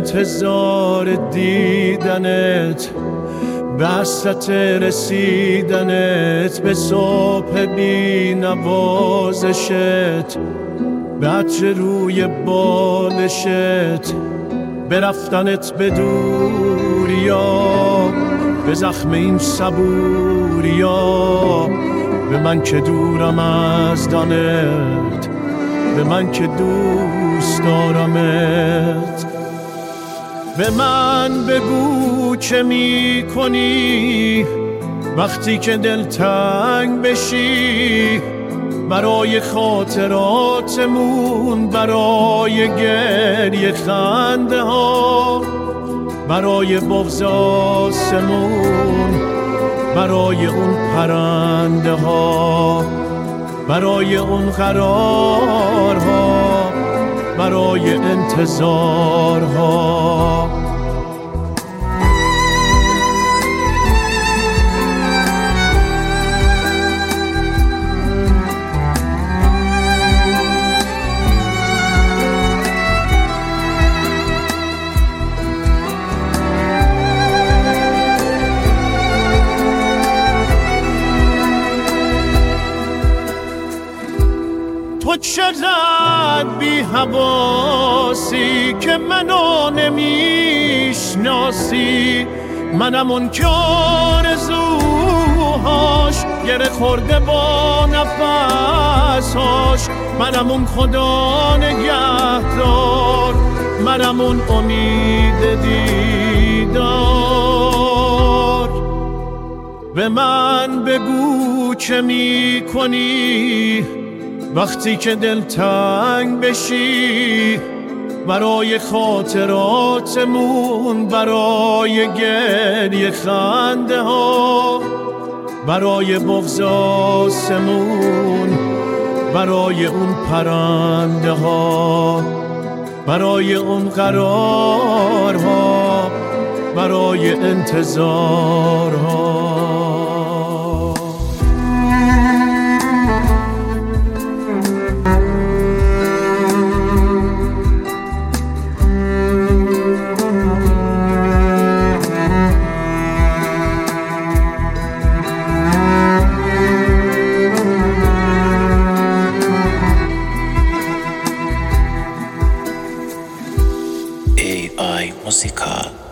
انتظار دیدنت، به حسرت رسیدنت به صبح بی نوازشت، به عطر روی بالشت، به رفتنت به دوریا، به زخم این صبوریا، به من که دورم از دانت، به من که دوست دارمت. به من بگو چه می کنی وقتی که دلتنگ بشی، برای خاطراتمون، برای گریه خنده ها، برای بغض آسمون، برای اون پرنده ها، برای اون قرارها، برای انتظارها. تو چقدر بی حواسی که منو نمیشناسی، منم اون که آرزوهاش گره خورده با نفسهاش، منم اون خدا نگهدار، منم اون امید دیدار. به من بگو چه می کنی وقتی که دلتنگ بشی، برای خاطراتمون، برای گریه خنده ها، برای بغض آسمون، برای اون پرنده ها، برای اون قرارها، برای انتظارها. AI Musica.